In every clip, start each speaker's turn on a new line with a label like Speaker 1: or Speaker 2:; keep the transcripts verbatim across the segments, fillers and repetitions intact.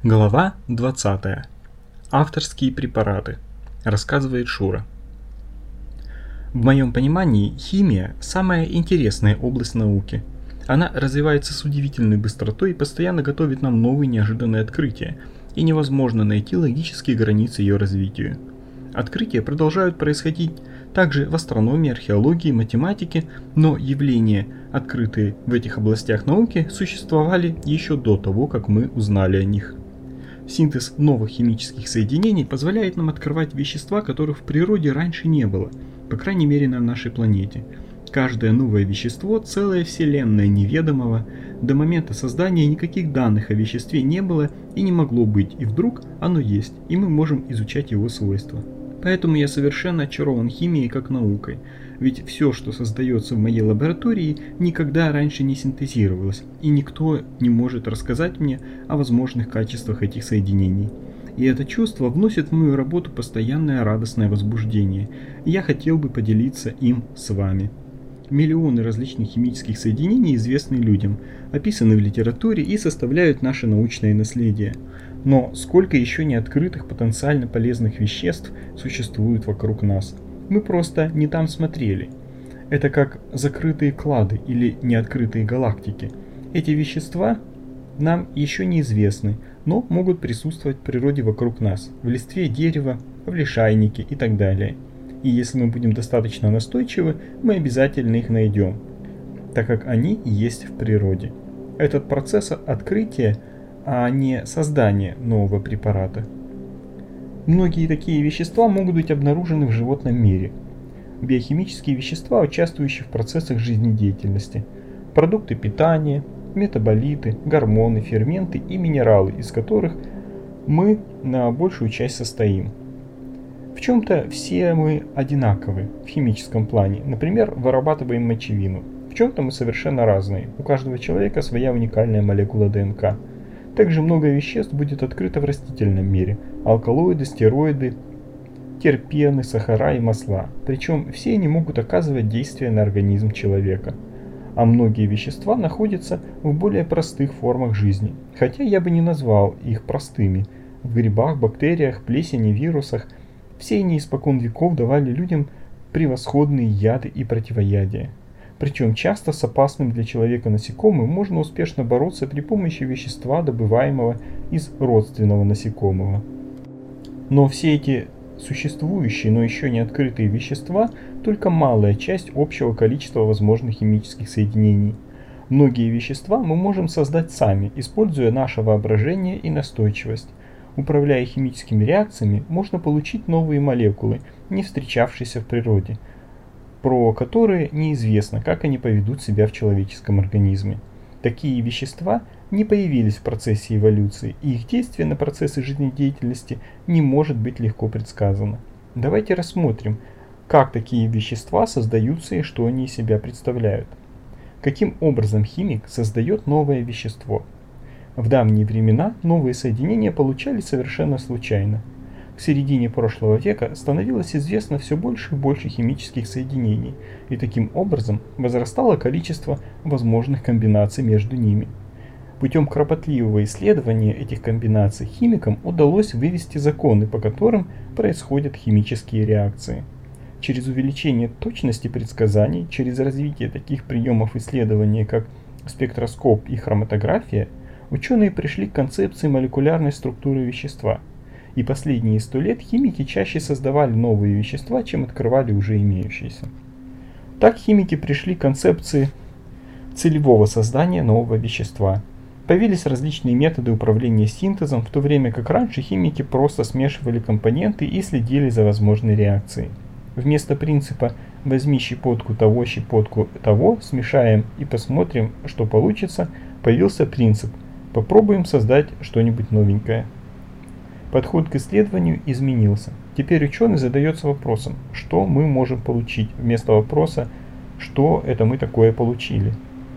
Speaker 1: Глава двадцатая. Авторские препараты. Рассказывает Шура. В моем понимании, химия – самая интересная область науки. Она развивается с удивительной быстротой и постоянно готовит нам новые неожиданные открытия, и невозможно найти логические границы ее развитию. Открытия продолжают происходить также в астрономии, археологии, математике, но явления, открытые в этих областях науки, существовали еще до того, как мы узнали о них. Синтез новых химических соединений позволяет нам открывать вещества, которых в природе раньше не было, по крайней мере на нашей планете. Каждое новое вещество – целая вселенная неведомого. До момента создания никаких данных о веществе не было и не могло быть, и вдруг оно есть, и мы можем изучать его свойства. Поэтому я совершенно очарован химией как наукой, ведь все, что создается в моей лаборатории, никогда раньше не синтезировалось, и никто не может рассказать мне о возможных качествах этих соединений. И это чувство вносит в мою работу постоянное радостное возбуждение, и я хотел бы поделиться им с вами. Миллионы различных химических соединений известны людям, описаны в литературе и составляют наше научное наследие. Но сколько еще неоткрытых потенциально полезных веществ существует вокруг нас? Мы просто не там смотрели. Это как закрытые клады или неоткрытые галактики. Эти вещества нам еще неизвестны, но могут присутствовать в природе вокруг нас, в листве дерева, в лишайнике и так далее. И если мы будем достаточно настойчивы, мы обязательно их найдем, так как они есть в природе. Этот процесс открытия, а не создания нового препарата. Многие такие вещества могут быть обнаружены в животном мире. Биохимические вещества, участвующие в процессах жизнедеятельности, продукты питания, метаболиты, гормоны, ферменты и минералы, из которых мы на большую часть состоим. В чем-то все мы одинаковы в химическом плане, например, вырабатываем мочевину. В чем-то мы совершенно разные, у каждого человека своя уникальная молекула ДНК. Также много веществ будет открыто в растительном мире – алкалоиды, стероиды, терпены, сахара и масла. Причем все они могут оказывать действие на организм человека. А многие вещества находятся в более простых формах жизни, хотя я бы не назвал их простыми. В грибах, бактериях, плесени, вирусах – все они испокон веков давали людям превосходные яды и противоядия. Причем часто с опасным для человека насекомым можно успешно бороться при помощи вещества, добываемого из родственного насекомого. Но все эти существующие, но еще не открытые вещества – только малая часть общего количества возможных химических соединений. Многие вещества мы можем создать сами, используя наше воображение и настойчивость. Управляя химическими реакциями, можно получить новые молекулы, не встречавшиеся в природе, про которые неизвестно, как они поведут себя в человеческом организме. Такие вещества не появились в процессе эволюции, и их действие на процессы жизнедеятельности не может быть легко предсказано. Давайте рассмотрим, как такие вещества создаются и что они из себя представляют. Каким образом химик создает новое вещество? В давние времена новые соединения получались совершенно случайно. К середине прошлого века становилось известно все больше и больше химических соединений, и таким образом возрастало количество возможных комбинаций между ними. Путем кропотливого исследования этих комбинаций химикам удалось вывести законы, по которым происходят химические реакции. Через увеличение точности предсказаний, через развитие таких приемов исследования, как спектроскоп и хроматография, ученые пришли к концепции молекулярной структуры вещества. И последние сто лет химики чаще создавали новые вещества, чем открывали уже имеющиеся. Так химики пришли к концепции целевого создания нового вещества. Появились различные методы управления синтезом, в то время как раньше химики просто смешивали компоненты и следили за возможной реакцией. Вместо принципа «возьми щепотку того, щепотку того, смешаем и посмотрим, что получится», появился принцип «попробуем создать что-нибудь новенькое». Подход к исследованию изменился. Теперь ученый задается вопросом, что мы можем получить, вместо вопроса, что это мы такое получили.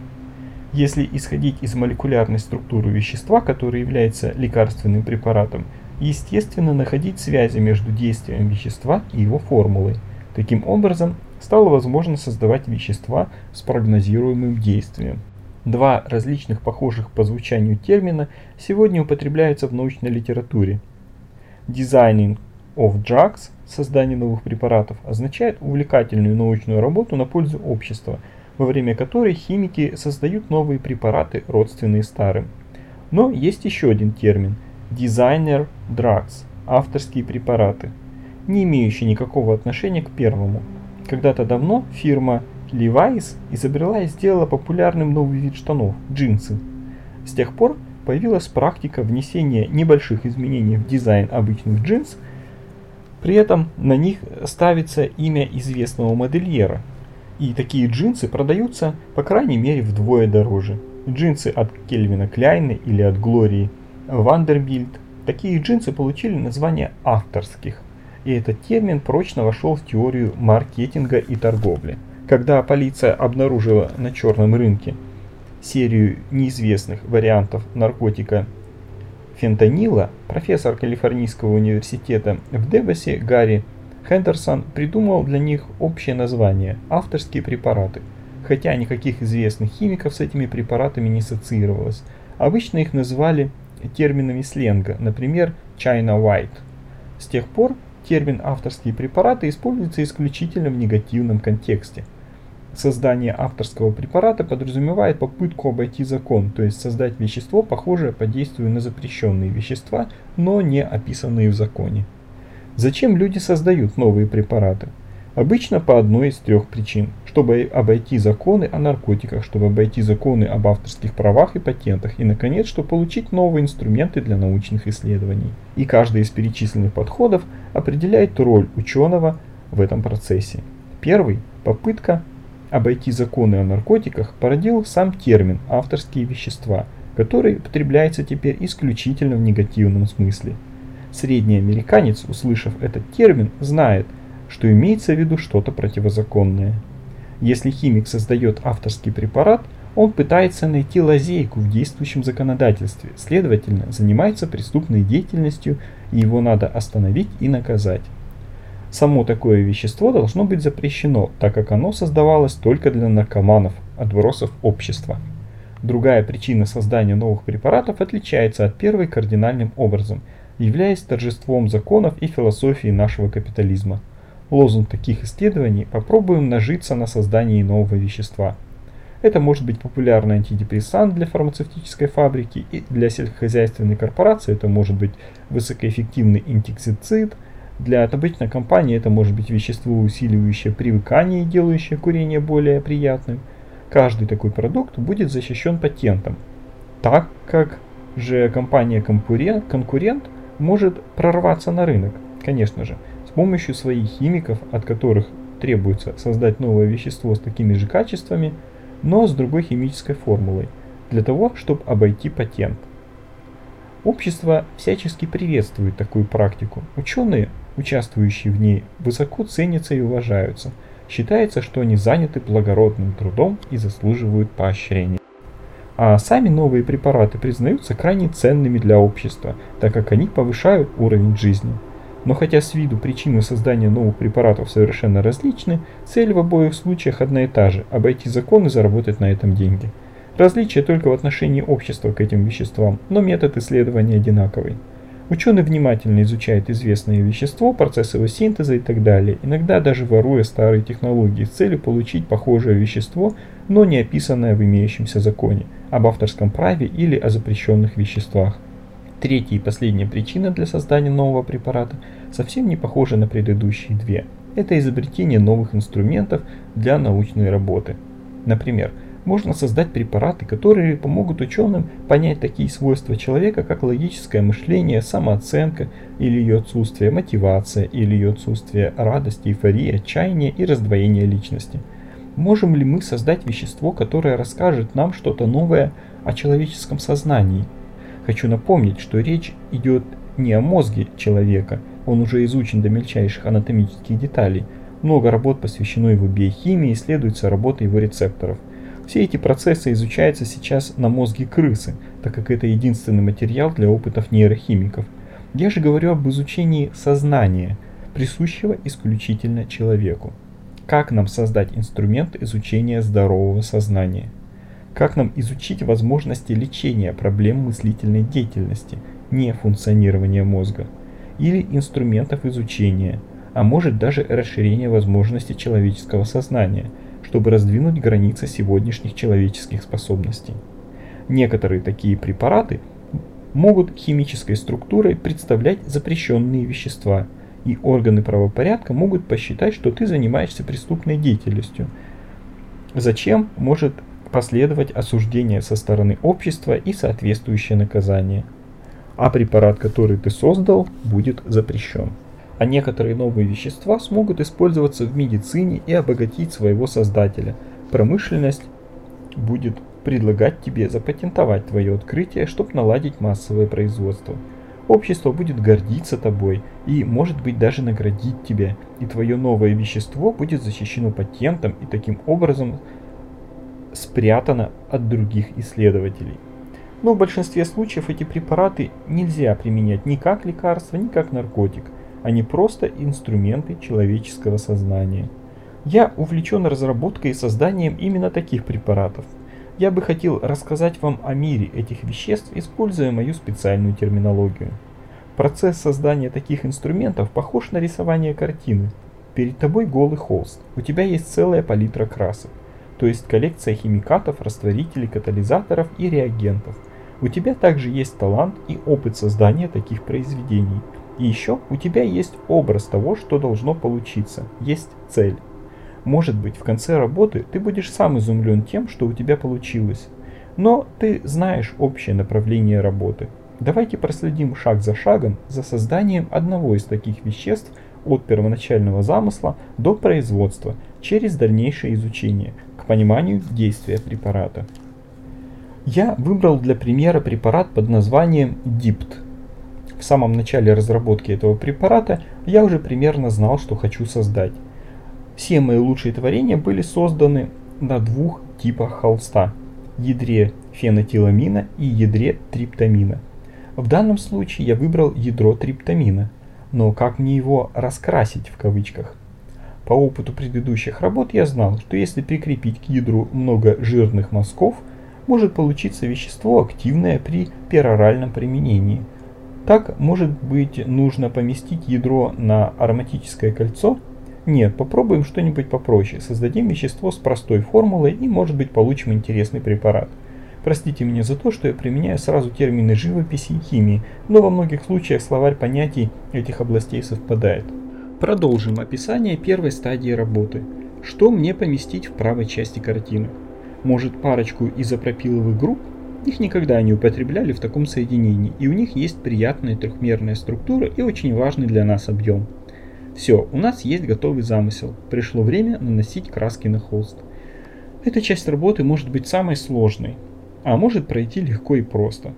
Speaker 1: Если исходить из молекулярной структуры вещества, которое является лекарственным препаратом, естественно находить связи между действием вещества и его формулой. Таким образом, стало возможно создавать вещества с прогнозируемым действием. Два различных похожих по звучанию термина сегодня употребляются в научной литературе. Designing of drugs, создание новых препаратов, означает увлекательную научную работу на пользу общества, во время которой химики создают новые препараты, родственные старым. Но есть еще один термин – designer drugs, авторские препараты, не имеющие никакого отношения к первому. Когда-то давно фирма Levi's изобрела и сделала популярным новый вид штанов – джинсы. С тех пор появилась практика внесения небольших изменений в дизайн обычных джинс, при этом на них ставится имя известного модельера. И такие джинсы продаются по крайней мере вдвое дороже. Джинсы от Кельвина Кляйна или от Глории Вандербильт. Такие джинсы получили название авторских. И этот термин прочно вошел в теорию маркетинга и торговли. Когда полиция обнаружила на черном рынке серию неизвестных вариантов наркотика фентанила, профессор Калифорнийского университета в Девосе Гарри Хендерсон придумал для них общее название – авторские препараты, хотя никаких известных химиков с этими препаратами не ассоциировалось. Обычно их называли терминами сленга, например, China White. С тех пор термин «авторские препараты» используется исключительно в негативном контексте. Создание авторского препарата подразумевает попытку обойти закон, то есть создать вещество, похожее по действию на запрещенные вещества, но не описанные в законе. Зачем люди создают новые препараты? Обычно по одной из трех причин. Чтобы обойти законы о наркотиках, чтобы обойти законы об авторских правах и патентах, и, наконец, чтобы получить новые инструменты для научных исследований. И каждый из перечисленных подходов определяет роль ученого в этом процессе. Первый – попытка обойти законы о наркотиках породил сам термин «авторские вещества», который употребляется теперь исключительно в негативном смысле. Средний американец, услышав этот термин, знает, что имеется в виду что-то противозаконное. Если химик создает авторский препарат, он пытается найти лазейку в действующем законодательстве, следовательно, занимается преступной деятельностью, и его надо остановить и наказать. Само такое вещество должно быть запрещено, так как оно создавалось только для наркоманов, отбросов общества. Другая причина создания новых препаратов отличается от первой кардинальным образом, являясь торжеством законов и философии нашего капитализма. Лозунг таких исследований – попробуем нажиться на создании нового вещества. Это может быть популярный антидепрессант для фармацевтической фабрики, и для сельскохозяйственной корпорации это может быть высокоэффективный инсектицид, для табачной компании это может быть вещество, усиливающее привыкание и делающее курение более приятным. Каждый такой продукт будет защищен патентом, так как же компания-конкурент может прорваться на рынок, конечно же, с помощью своих химиков, от которых требуется создать новое вещество с такими же качествами, но с другой химической формулой, для того, чтобы обойти патент. Общество всячески приветствует такую практику. Ученые, участвующие в ней, высоко ценятся и уважаются. Считается, что они заняты благородным трудом и заслуживают поощрения. А сами новые препараты признаются крайне ценными для общества, так как они повышают уровень жизни. Но хотя с виду причины создания новых препаратов совершенно различны, цель в обоих случаях одна и та же – обойти закон и заработать на этом деньги. Различие только в отношении общества к этим веществам, но метод исследования одинаковый. Ученый внимательно изучает известное вещество, процесс его синтеза и так далее, иногда даже воруя старые технологии с целью получить похожее вещество, но не описанное в имеющемся законе, об авторском праве или о запрещенных веществах. Третья и последняя причина для создания нового препарата совсем не похожа на предыдущие две. Это изобретение новых инструментов для научной работы. Например, можно создать препараты, которые помогут ученым понять такие свойства человека, как логическое мышление, самооценка или ее отсутствие, мотивация или ее отсутствие, радость, эйфория, отчаяние и раздвоение личности. Можем ли мы создать вещество, которое расскажет нам что-то новое о человеческом сознании? Хочу напомнить, что речь идет не о мозге человека, он уже изучен до мельчайших анатомических деталей. Много работ посвящено его биохимии, исследуется работа его рецепторов. Все эти процессы изучаются сейчас на мозге крысы, так как это единственный материал для опытов нейрохимиков. Я же говорю об изучении сознания, присущего исключительно человеку. Как нам создать инструмент изучения здорового сознания? Как нам изучить возможности лечения проблем мыслительной деятельности, не функционирования мозга, или инструментов изучения, а может даже расширения возможностей человеческого сознания, чтобы раздвинуть границы сегодняшних человеческих способностей. Некоторые такие препараты могут химической структурой представлять запрещенные вещества, и органы правопорядка могут посчитать, что ты занимаешься преступной деятельностью. Зачем может последовать осуждение со стороны общества и соответствующее наказание. А препарат, который ты создал, будет запрещен. А некоторые новые вещества смогут использоваться в медицине и обогатить своего создателя. Промышленность будет предлагать тебе запатентовать твое открытие, чтобы наладить массовое производство. Общество будет гордиться тобой и, может быть, даже наградить тебя, и твое новое вещество будет защищено патентом и таким образом спрятано от других исследователей. Но в большинстве случаев эти препараты нельзя применять ни как лекарство, ни как наркотик. Они просто инструменты человеческого сознания. Я увлечен разработкой и созданием именно таких препаратов. Я бы хотел рассказать вам о мире этих веществ, используя мою специальную терминологию. Процесс создания таких инструментов похож на рисование картины. Перед тобой голый холст, у тебя есть целая палитра красок, то есть коллекция химикатов, растворителей, катализаторов и реагентов. У тебя также есть талант и опыт создания таких произведений. И еще у тебя есть образ того, что должно получиться, есть цель. Может быть, в конце работы ты будешь сам изумлен тем, что у тебя получилось. Но ты знаешь общее направление работы. Давайте проследим шаг за шагом за созданием одного из таких веществ от первоначального замысла до производства через дальнейшее изучение к пониманию действия препарата. Я выбрал для примера препарат под названием дипт. В самом начале разработки этого препарата я уже примерно знал, что хочу создать. Все мои лучшие творения были созданы на двух типах холста – ядре фенотиламина и ядре триптамина. В данном случае я выбрал ядро триптамина, но как мне его «раскрасить» в кавычках? По опыту предыдущих работ я знал, что если прикрепить к ядру много жирных мазков, может получиться вещество, активное при пероральном применении. Так, может быть, нужно поместить ядро на ароматическое кольцо? Нет, попробуем что-нибудь попроще. Создадим вещество с простой формулой и, может быть, получим интересный препарат. Простите меня за то, что я применяю сразу термины живописи и химии, но во многих случаях словарь понятий этих областей совпадает. Продолжим описание первой стадии работы. Что мне поместить в правой части картины? Может, парочку изопропиловых групп? Их никогда не употребляли в таком соединении, и у них есть приятная трехмерная структура и очень важный для нас объем. Все, у нас есть готовый замысел. Пришло время наносить краски на холст. Эта часть работы может быть самой сложной, а может пройти легко и просто.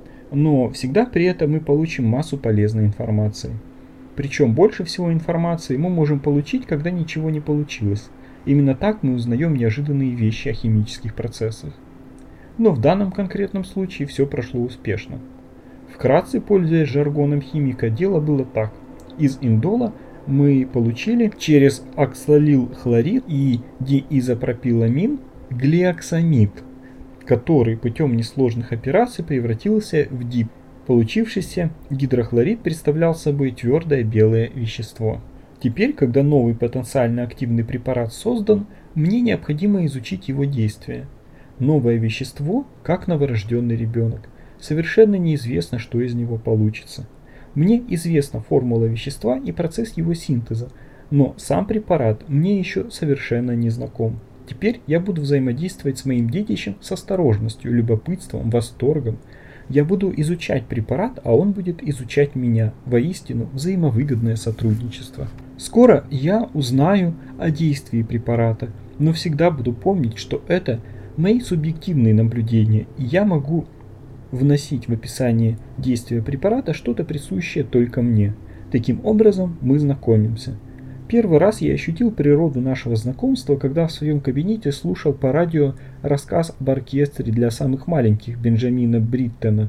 Speaker 1: Но всегда при этом мы получим массу полезной информации. Причем больше всего информации мы можем получить, когда ничего не получилось. Именно так мы узнаем неожиданные вещи о химических процессах. Но в данном конкретном случае все прошло успешно. Вкратце, пользуясь жаргоном химика, дело было так. Из индола мы получили через оксалилхлорид и диизопропиламин глиоксамид, который путем несложных операций превратился в дип. Получившийся гидрохлорид представлял собой твердое белое вещество. Теперь, когда новый потенциально активный препарат создан, мне необходимо изучить его действие. Новое вещество, как новорожденный ребенок. Совершенно неизвестно, что из него получится. Мне известна формула вещества и процесс его синтеза, но сам препарат мне еще совершенно не знаком. Теперь я буду взаимодействовать с моим детищем с осторожностью, любопытством, восторгом. Я буду изучать препарат, а он будет изучать меня. Воистину, взаимовыгодное сотрудничество. Скоро я узнаю о действии препарата, но всегда буду помнить, что это мои субъективные наблюдения, и я могу вносить в описание действия препарата что-то присущее только мне. Таким образом мы знакомимся. Первый раз я ощутил природу нашего знакомства, когда в своем кабинете слушал по радио рассказ об оркестре для самых маленьких Бенджамина Бриттена.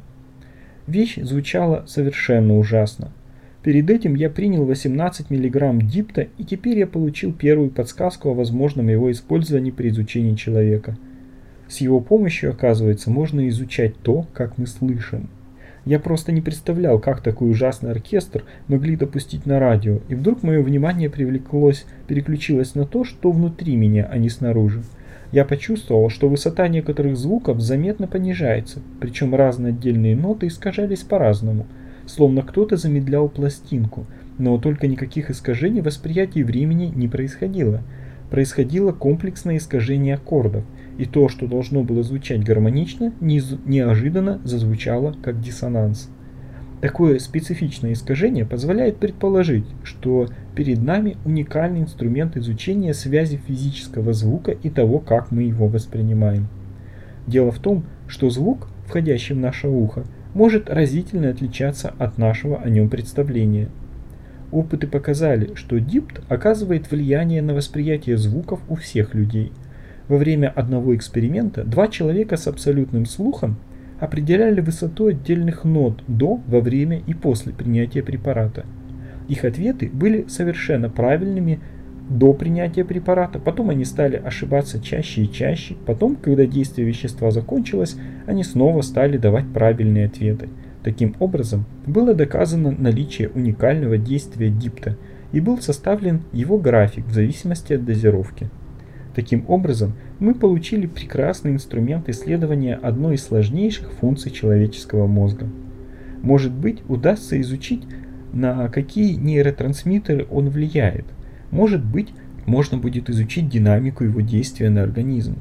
Speaker 1: Вещь звучала совершенно ужасно. Перед этим я принял восемнадцать миллиграмм дипта, и теперь я получил первую подсказку о возможном его использовании при изучении человека. С его помощью, оказывается, можно изучать то, как мы слышим. Я просто не представлял, как такой ужасный оркестр могли допустить на радио, и вдруг мое внимание привлеклось, переключилось на то, что внутри меня, а не снаружи. Я почувствовал, что высота некоторых звуков заметно понижается, причем разные отдельные ноты искажались по-разному, словно кто-то замедлял пластинку, но только никаких искажений восприятия времени не происходило. Происходило комплексное искажение аккордов, и то, что должно было звучать гармонично, неожиданно зазвучало как диссонанс. Такое специфичное искажение позволяет предположить, что перед нами уникальный инструмент изучения связи физического звука и того, как мы его воспринимаем. Дело в том, что звук, входящий в наше ухо, может разительно отличаться от нашего о нем представления. Опыты показали, что дипт оказывает влияние на восприятие звуков у всех людей. Во время одного эксперимента два человека с абсолютным слухом определяли высоту отдельных нот до, во время и после принятия препарата. Их ответы были совершенно правильными до принятия препарата, потом они стали ошибаться чаще и чаще, потом, когда действие вещества закончилось, они снова стали давать правильные ответы. Таким образом, было доказано наличие уникального действия дипта и был составлен его график в зависимости от дозировки. Таким образом, мы получили прекрасный инструмент исследования одной из сложнейших функций человеческого мозга. Может быть, удастся изучить, на какие нейротрансмиттеры он влияет. Может быть, можно будет изучить динамику его действия на организм.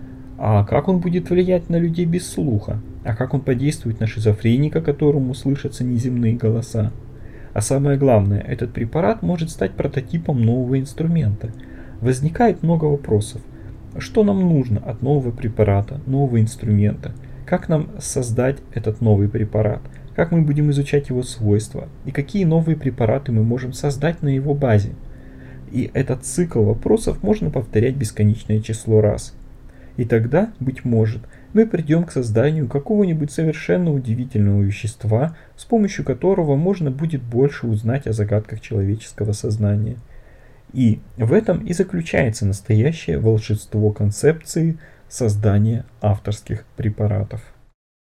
Speaker 1: А как он будет влиять на людей без слуха? А как он подействует на шизофреника, которому слышатся неземные голоса? А самое главное, этот препарат может стать прототипом нового инструмента. Возникает много вопросов. Что нам нужно от нового препарата, нового инструмента? Как нам создать этот новый препарат? Как мы будем изучать его свойства? И какие новые препараты мы можем создать на его базе? И этот цикл вопросов можно повторять бесконечное число раз. И тогда, быть может, мы придем к созданию какого-нибудь совершенно удивительного вещества, с помощью которого можно будет больше узнать о загадках человеческого сознания. И в этом и заключается настоящее волшебство концепции создания авторских препаратов.